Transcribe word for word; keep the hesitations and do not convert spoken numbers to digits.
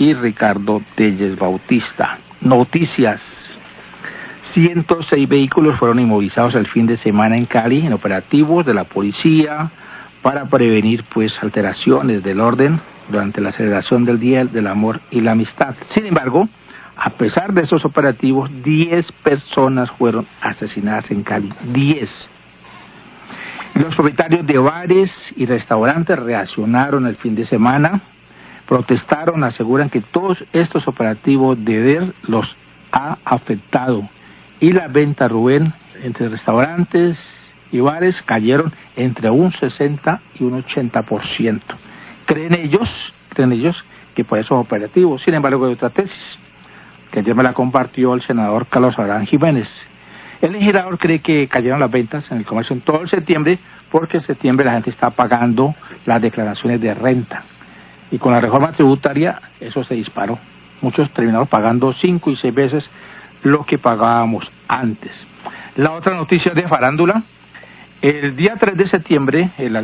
y Ricardo Telles Bautista. Noticias. ciento seis vehículos fueron inmovilizados el fin de semana en Cali en operativos de la policía para prevenir pues alteraciones del orden durante la celebración del Día del Amor y la Amistad. Sin embargo, a pesar de esos operativos, diez personas fueron asesinadas en Cali. diez. Los propietarios de bares y restaurantes reaccionaron el fin de semana, protestaron, aseguran que todos estos operativos de ver los ha afectado y las ventas, Rubén, entre restaurantes y bares cayeron entre un sesenta y un ochenta por ciento. Creen ellos, creen ellos que por esos operativos. Sin embargo, hay otra tesis que ayer me la compartió el senador Carlos Abraham Jiménez. El legislador cree que cayeron las ventas en el comercio en todo el septiembre porque en septiembre la gente está pagando las declaraciones de renta. Y con la reforma tributaria eso se disparó. Muchos terminaron pagando cinco y seis veces lo que pagábamos antes. La otra noticia de farándula. El día tres de septiembre, el